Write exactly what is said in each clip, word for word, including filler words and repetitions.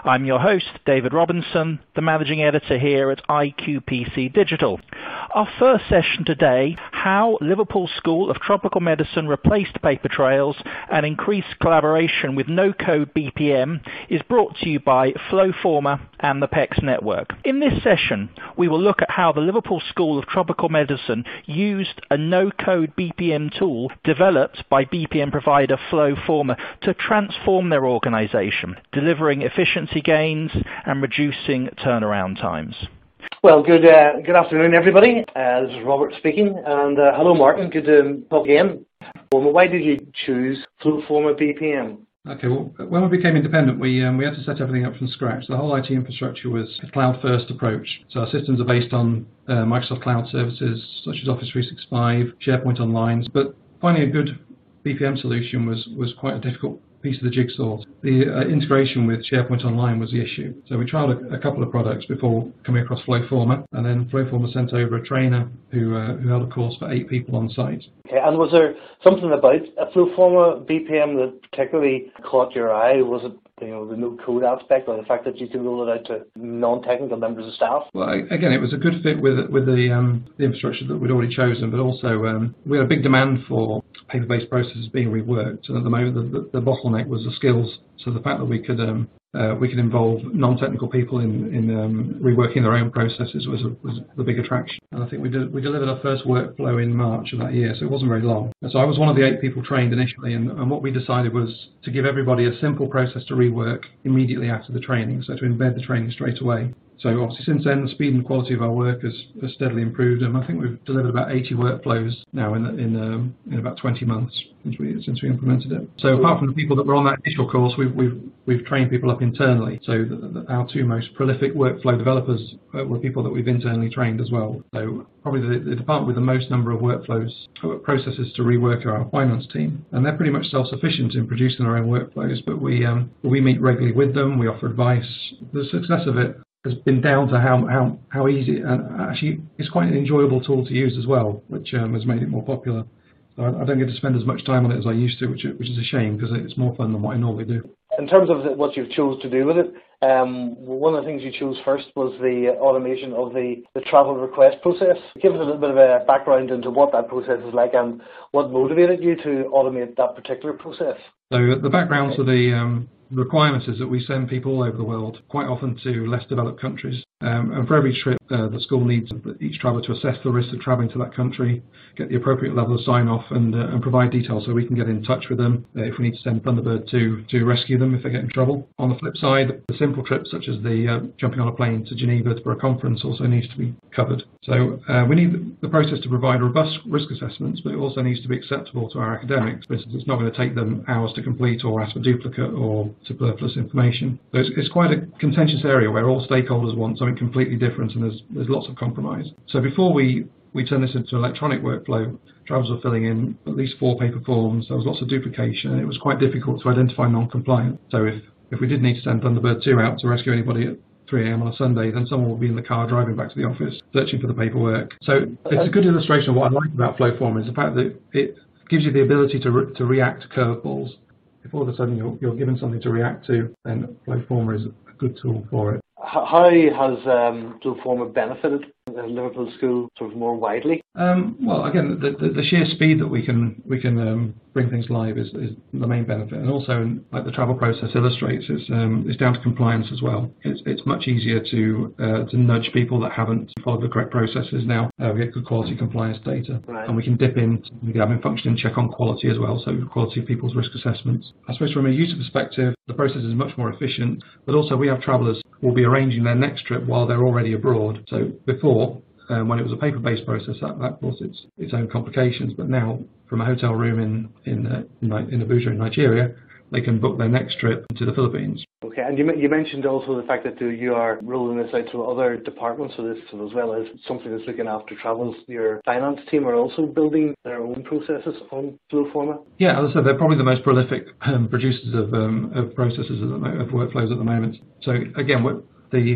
I'm your host, David Robinson, the Managing Editor here at I Q P C Digital. Our first session today, how Liverpool School of Tropical Medicine replaced paper trails and increased collaboration with no-code B P M, is brought to you by Flowformer and the PECS network. In this session, we will look at how the Liverpool School of Tropical Medicine used a no-code B P M tool developed by B P M provider Flowformer to transform their organization, delivering efficiency gains and reducing turnaround times. Well, good uh, good afternoon, everybody. Uh, this is Robert speaking, and uh, hello, Martin. Good to talk again. Well, why did you choose Flowformer B P M? Okay, well, when we became independent, we um, we had to set everything up from scratch. The whole I T infrastructure was a cloud-first approach. So our systems are based on uh, Microsoft Cloud services such as Office three sixty-five, SharePoint Online. But finding a good B P M solution was was quite a difficult piece of the jigsaw. The uh, integration with SharePoint Online was the issue. So we tried a, a couple of products before coming across Flowformer, and then Flowformer sent over a trainer who uh, who held a course for eight people on site. Okay, and was there something about a Flowformer B P M that particularly caught your eye? Was it, you know, the no-code aspect, or the fact that you can roll it out to non-technical members of staff? Well, again, it was a good fit with with the um, the infrastructure that we'd already chosen, but also um, we had a big demand for paper-based processes being reworked, and at the moment the, the, the bottleneck was the skills. So the fact that we could um, uh, we could involve non-technical people in in um, reworking their own processes was a, was the big attraction. And I think we did, we delivered our first workflow in March of that year, so it wasn't very long. And so I was one of the eight people trained initially, and, and what we decided was to give everybody a simple process to rework immediately after the training, so to embed the training straight away. So obviously since then, the speed and quality of our work has, has steadily improved, and I think we've delivered about eighty workflows now in in, um, in about twenty months since we since we implemented it. So apart from the people that were on that initial course, we've we've we've trained people up internally. So the, the, our two most prolific workflow developers uh, were people that we've internally trained as well. So probably the, the department with the most number of workflows uh, processes to rework are our finance team, and they're pretty much self-sufficient in producing their own workflows. But we um, we meet regularly with them. We offer advice. The success of it has been down to how how how easy, and actually it's quite an enjoyable tool to use as well, which um, has made it more popular. So I, I don't get to spend as much time on it as I used to, which which is a shame because it's more fun than what I normally do. In terms of what you chose to do with it, um, one of the things you chose first was the automation of the, the travel request process. Give us a little bit of a background into what that process is like and what motivated you to automate that particular process. So the background to the um, requirements is that we send people all over the world, quite often to less developed countries. Um, and for every trip, uh, the school needs each traveller to assess the risk of travelling to that country, get the appropriate level of sign-off, and, uh, and provide details so we can get in touch with them uh, if we need to send Thunderbird to, to rescue them if they get in trouble. On the flip side, the simple trips such as the uh, jumping on a plane to Geneva for a conference also needs to be covered. So uh, we need the process to provide robust risk assessments, but it also needs to be acceptable to our academics. For instance, it's not going to take them hours to complete or ask for duplicate or superfluous information. So it's, it's quite a contentious area where all stakeholders want something completely different, and there's there's lots of compromise. So before we we turn this into an electronic workflow, travellers were filling in at least four paper forms. There was lots of duplication, and it was quite difficult to identify non-compliant. So if if we did need to send Thunderbird two out to rescue anybody at three a m on a Sunday, then someone will be in the car driving back to the office searching for the paperwork. So it's a good illustration of what I like about Flowformer is the fact that it gives you the ability to re- to react to curveballs. If all of a sudden you're, you're given something to react to, then Flowformer is a good tool for it. How has um, Flowformer benefited the Liverpool School sort of more widely? Um, well, again, the, the, the sheer speed that we can we can um, bring things live is, is the main benefit, and also, like the travel process illustrates, it's um, it's down to compliance as well. It's it's much easier to uh, to nudge people that haven't followed the correct processes. Now uh, we get good quality compliance data, right. And we can dip in, we can have in function and check on quality as well, so quality of people's risk assessments. I suppose from a user perspective, the process is much more efficient, but also we have travellers who will be arranging their next trip while they're already abroad. So before, Um, when it was a paper-based process, that, that caused its, its own complications. But now, from a hotel room in in uh, in, in Abuja in Nigeria, they can book their next trip to the Philippines. Okay, and you you mentioned also the fact that you are rolling this out to other departments, so this as well as something that's looking after travels. Your finance team are also building their own processes on Flowformer. Yeah, as I said, they're probably the most prolific um, producers of um, of processes at the mo- of workflows at the moment. So again, what the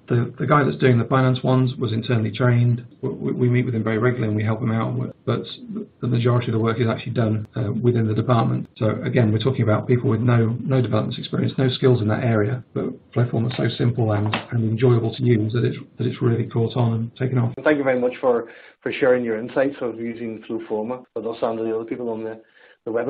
the, the guy that's doing the finance ones was internally trained. We, we meet with him very regularly and we help him out, with, but the majority of the work is actually done uh, within the department. So again, we're talking about people with no no development experience, no skills in that area, but Flowform is so simple and, and enjoyable to use that it's, that it's really caught on and taken off. Thank you very much for, for sharing your insights of using Flowforma with us and the other people on the, the webinar.